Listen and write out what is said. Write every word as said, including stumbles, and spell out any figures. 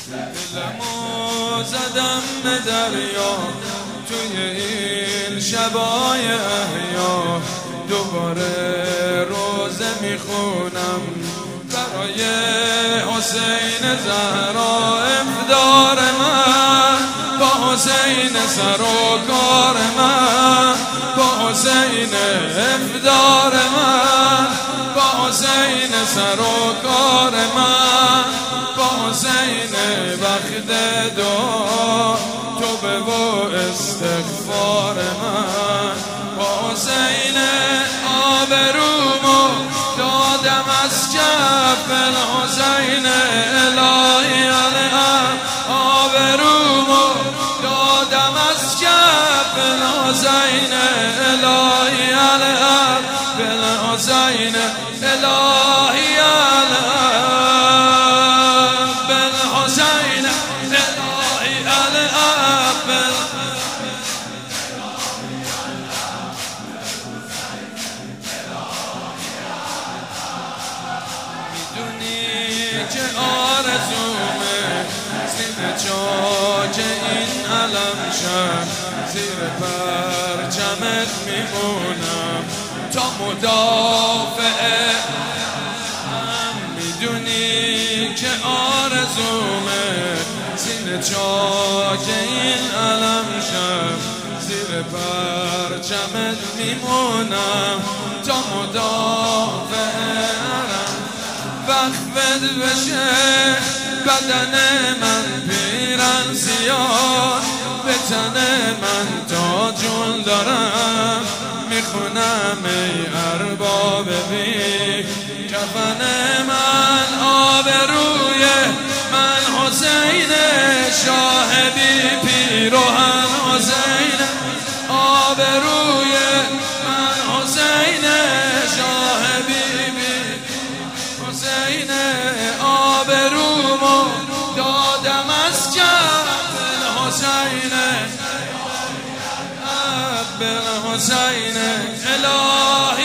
دلمو زدم به دریا توی این شبای احیا، دوباره روزه میخونم برای حسین زهرا. افطار من با حسین سر و کار من، با حسین افطار من با حسین سر و کار من، با حسین وقت دعا توبه و استغفار من. با حسین آبرومو دادم از کف الحسین الهی علیه، آبرومو دادم از کف الحسین الهی علیه، بالحسین الهی علیه، بالحسین الهی علیه. که آرزومه سینه چاک این علم شم، زیر پرچمت میمونم تا مدافع هم. میدونی که آرزومه سینه چاک این علم شم، زیر پرچمت میمونم تا مدافع هم. وقفت بشه بدن من پیرن سیاه، به تن من تاجون دارم میخونم ای ارباب بی کفن من. آبروی من حسین شاه بی پیروهن حسین، آبروی من حسین شاه بی بی حسین، آبرومو دادم از کف الحسین بالحسین الهی